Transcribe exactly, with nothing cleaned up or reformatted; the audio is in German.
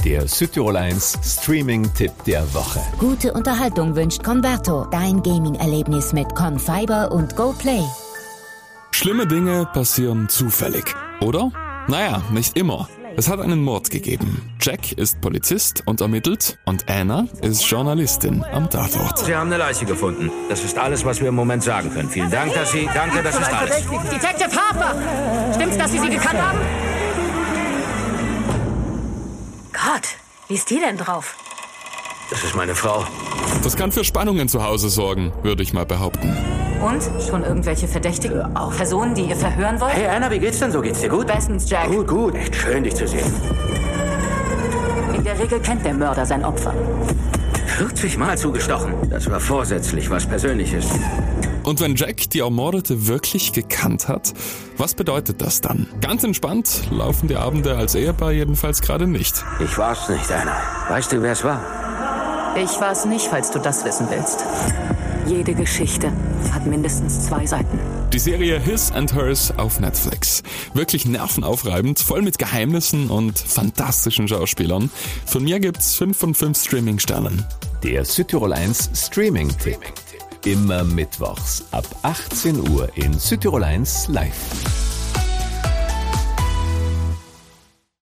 Der Südtirol eins Streaming-Tipp der Woche. Gute Unterhaltung wünscht Converto, dein Gaming-Erlebnis mit Confiber und GoPlay. Schlimme Dinge passieren zufällig, oder? Naja, nicht immer. Es hat einen Mord gegeben. Jack ist Polizist und ermittelt und Anna ist Journalistin am Tatort. Sie haben eine Leiche gefunden. Das ist alles, was wir im Moment sagen können. Vielen Dank, dass Sie... Danke, das ist alles. Detective Harper! Stimmt's, dass Sie sie gekannt haben? Gott, wie ist die denn drauf? Das ist meine Frau. Das kann für Spannungen zu Hause sorgen, würde ich mal behaupten. Und? Schon irgendwelche Verdächtigen? Auch Personen, die ihr verhören wollt? Hey Anna, wie geht's denn so? Geht's dir gut? Bestens, Jack. Gut, gut. Echt schön, dich zu sehen. In der Regel kennt der Mörder sein Opfer. vierzig Mal zugestochen. Das war vorsätzlich, was Persönliches. Und wenn Jack die Ermordete wirklich gekannt hat, was bedeutet das dann? Ganz entspannt laufen die Abende als Ehepaar jedenfalls gerade nicht. Ich war's nicht, Anna. Weißt du, wer es war? Ich war's nicht, falls du das wissen willst. Jede Geschichte hat mindestens zwei Seiten. Die Serie His and Hers auf Netflix. Wirklich nervenaufreibend, voll mit Geheimnissen und fantastischen Schauspielern. Von mir gibt's fünf von fünf Streaming-Sternen. Der Südtirol eins Streaming-Tipp. Immer mittwochs ab achtzehn Uhr in Südtirol eins live.